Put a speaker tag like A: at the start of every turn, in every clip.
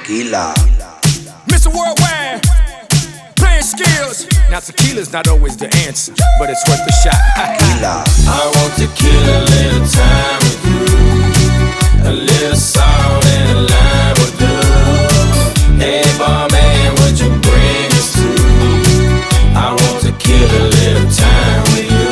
A: Tequila.
B: Mr. Worldwide, playing skills. Now tequila's not always the answer, but it's worth a shot.
A: Tequila.
C: I want tequila, a little time with you, a little salt and a lime with you. Hey barman, would you bring us to? I want tequila, a little time with you.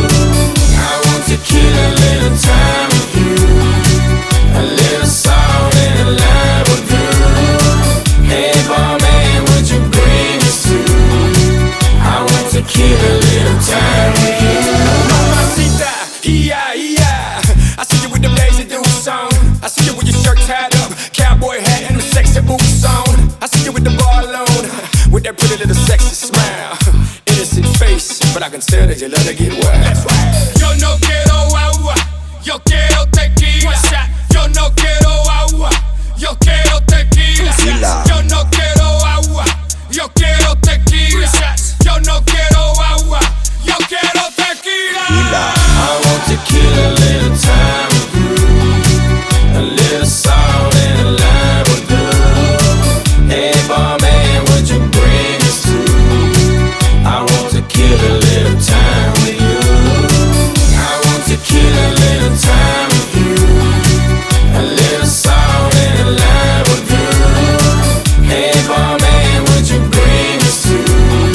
C: I want tequila, a little time with you, a little salt and a lime with you. Hey barman, would you bring us to? I want tequila, a little time with you.
B: Mamacita, yeah. I see you with the Lazy Deuce on. I see you with your shirt tied up, cowboy hat and the sexy boots on. I see you with the bar alone, with that pretty little sexy smile, innocent face, but I can tell that you love to get wild. Yo no quiero agua, yo quiero tequila. Yo no quiero agua, yo quiero tequila. Yo no quiero agua, yo quiero tequila. Yo no quiero agua, yo quiero tequila.
C: I want tequila, a little time with you, a little salt and a lime with you. Hey barman, would you bring us to? I want tequila, a little time with you. I want tequila, a little time with you, a little salt and a lime with you. Hey barman, would you bring us to?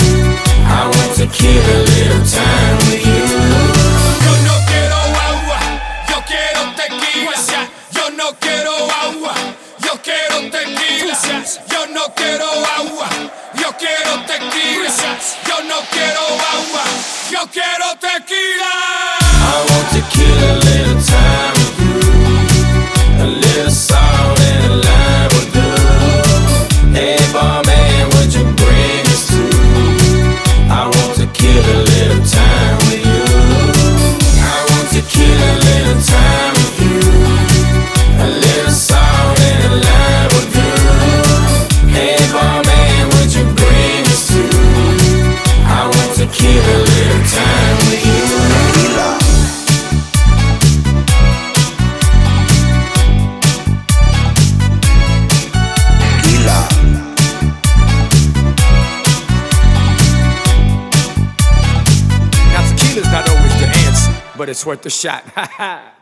C: I want tequila, a little time with you.
B: Yo no quiero agua, yo quiero tequila. Yo no quiero agua, yo quiero tequila. Yo no quiero agua, yo quiero tequila. Yo no quiero agua, yo quiero tequila.
C: I want tequila, a little time with you, a little salt and a lime with you. Hey barman, would you bring us to? I want tequila, a little time with you. I want tequila, a little time with you, a little salt and a lime with you. Hey barman, would you bring us to? I want tequila, a little time with you.
A: Tequila. Tequila.
B: Now tequila's not always the answer, but it's worth a shot.